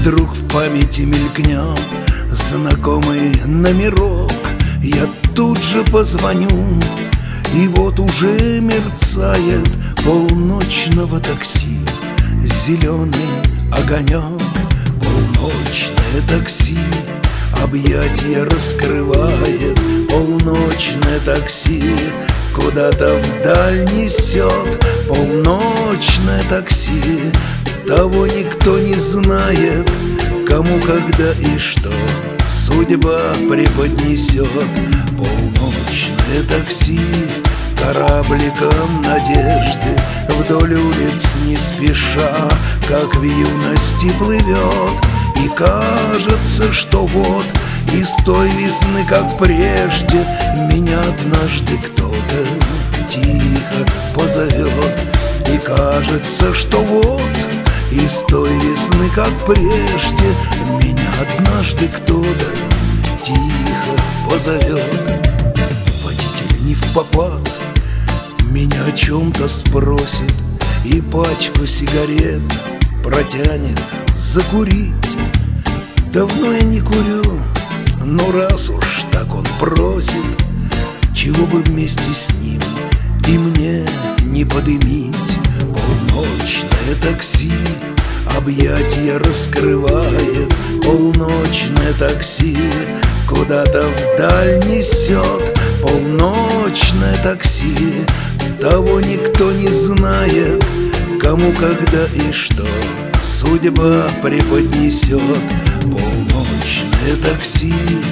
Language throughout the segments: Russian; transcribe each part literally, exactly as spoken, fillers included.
вдруг в памяти мелькнет знакомый номерок. Я тут же позвоню, и вот уже мерцает полночного такси зеленый огонек. Полночное такси объятия раскрывает, полночное такси куда-то вдаль несет. Полночное такси, того никто не знает, кому, когда и что судьба преподнесет. Полночное такси корабликом надежды вдоль улиц не спеша, как в юности плывет. И кажется, что вот из той весны, как прежде, меня однажды кто-то тихо позовет. И кажется, что вот из той весны, как прежде, меня однажды кто-то тихо позовет. Водитель не впопад меня о чем-то спросит и пачку сигарет протянет закурить. Давно я не курю, но раз уж так он просит, чего бы вместе с ним и мне не подымить. Полночное такси объятия раскрывает, полночное такси куда-то вдаль несет. Полночное такси, того никто не знает, кому, когда и что судьба преподнесет. Полночное такси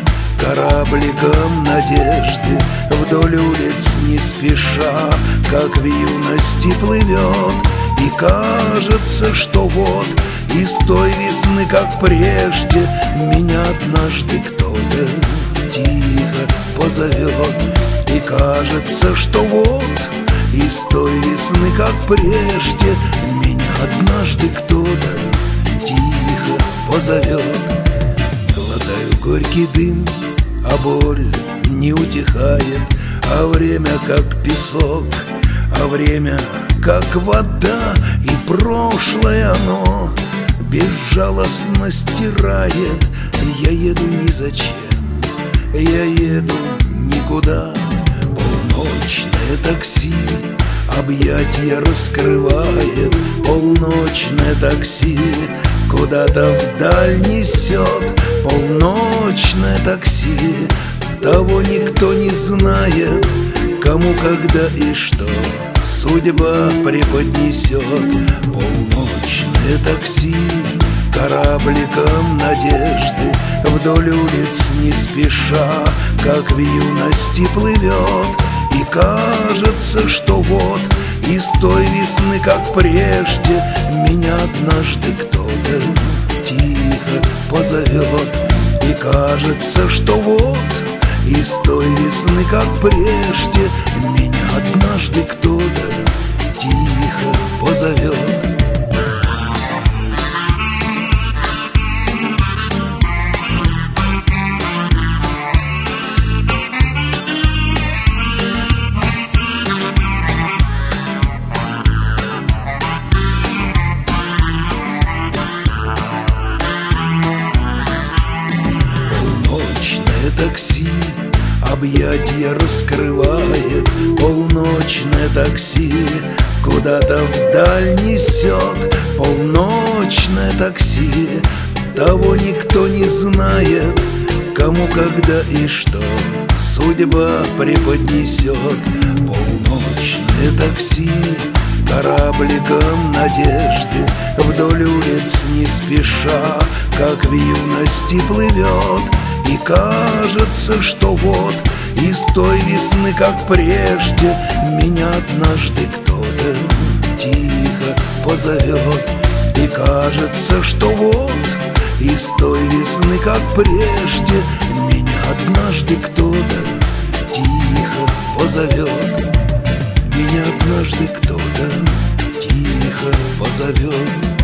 корабликом надежды вдоль улиц не спеша, как в юности плывет. И кажется, что вот из той весны, как прежде, меня однажды кто-то тихо позовет. И кажется, что вот из той весны, как прежде, меня однажды кто-то тихо позовет. Глотаю горький дым, а боль не утихает, а время как песок, а время как вода. И прошлое оно безжалостно стирает. Я еду ни зачем, я еду никуда. Полночное такси объятия раскрывает, полночное такси куда-то вдаль несет. Полночное такси, того никто не знает, кому, когда и что судьба преподнесет. Полночное такси корабликом надежды вдоль улиц не спеша, как в юности плывет. И кажется, что вот из той весны, как прежде, меня однажды кто-то тихо позовет. И кажется, что вот из той весны, как прежде, меня однажды кто-то тихо позовет. Такси объятия раскрывает, полночное такси куда-то вдаль несет. Полночное такси, того никто не знает, кому, когда и что судьба преподнесет. Полночное такси корабликом надежды вдоль улиц не спеша, как в юности плывет. И кажется, что вот из той весны, как прежде, меня однажды кто-то тихо позовет. И кажется, что вот из той весны, как прежде, меня однажды кто-то тихо позовет. Меня однажды кто-то тихо позовет.